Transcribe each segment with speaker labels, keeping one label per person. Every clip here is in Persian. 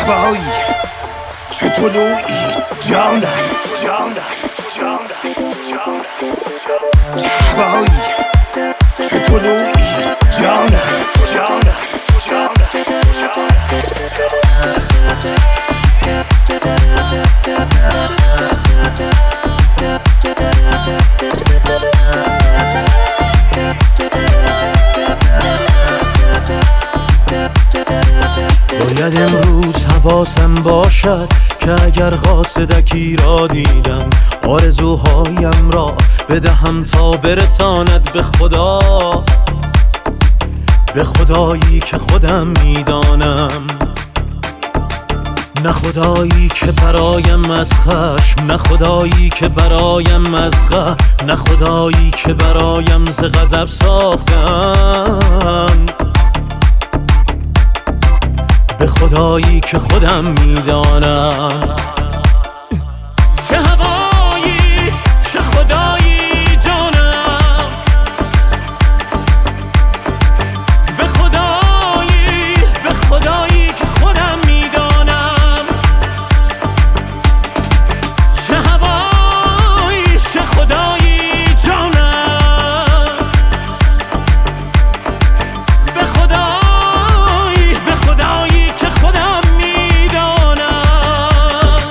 Speaker 1: هوایی چه طلوعی جانم چه هوایی چه طلوعی جانم
Speaker 2: باید امروز حواسم باشد که اگر قاصدکی را دیدم آرزوهایم را بدهم تا برساند به خدا، به خدایی که خودم میدانم، نه خدایی که برایم از خشم، نه خدایی که برایم از قهر، نه خدایی که برایم ز غضب ساختم، به خدایی که خودم میدانم. چه هوایی چه خدایی جانم، به خدایی که خودم میدانم. چه هوایی چه خدایی جانم، به خدایی که خودم میدانم.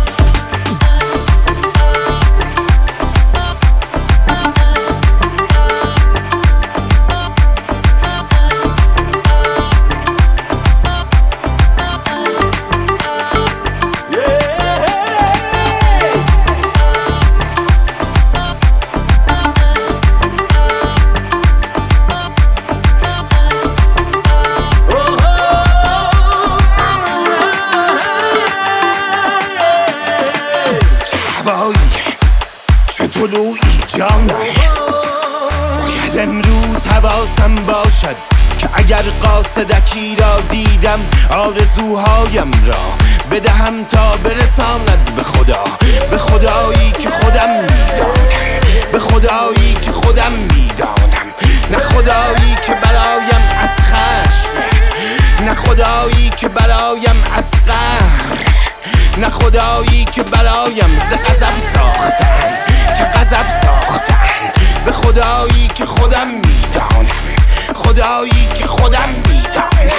Speaker 1: چه طلوعی جانم باید امروز حواسم باشد که اگر قاصدکی را دیدم آرزوهایم را بدهم تا برساند به خدا، به خدایی که خودم میدانم، به خدایی که خودم میدانم، نه خدایی که برایم از خشم، نه خدایی که برایم از قهر، نه خدایی که برایم ز غضب ساختن، که غضب ساختن، به خدایی که خودم میدانم، خدایی که خودم میدانم.